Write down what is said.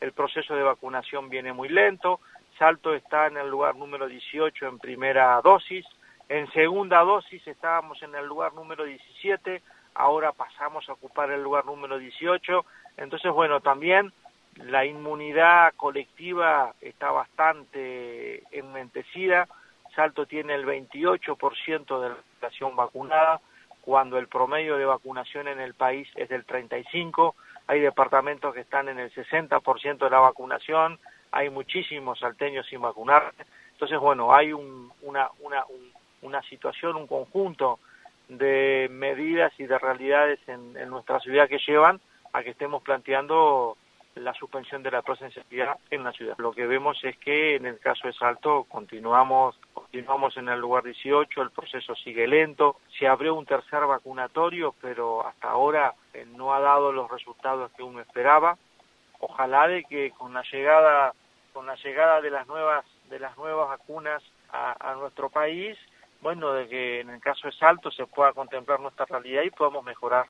el proceso de vacunación viene muy lento. Salto está en el lugar número 18 en primera dosis, en segunda dosis estábamos en el lugar número 17, ahora pasamos a ocupar el lugar número 18, entonces bueno, también la inmunidad colectiva está bastante enmentecida. Salto tiene el 28% de la población vacunada, cuando el promedio de vacunación en el país es del 35%, hay departamentos que están en el 60% de la vacunación, hay muchísimos salteños sin vacunar, entonces bueno, hay una situación, un conjunto de medidas y de realidades en nuestra ciudad que llevan a que estemos planteando la suspensión de la presencialidad en la ciudad. Lo que vemos es que en el caso de Salto continuamos en el lugar 18, el proceso sigue lento, se abrió un tercer vacunatorio, pero hasta ahora no ha dado los resultados que uno esperaba. Ojalá de que con la llegada de las nuevas vacunas a nuestro país, bueno, de que en el caso de Salto se pueda contemplar nuestra realidad y podamos mejorar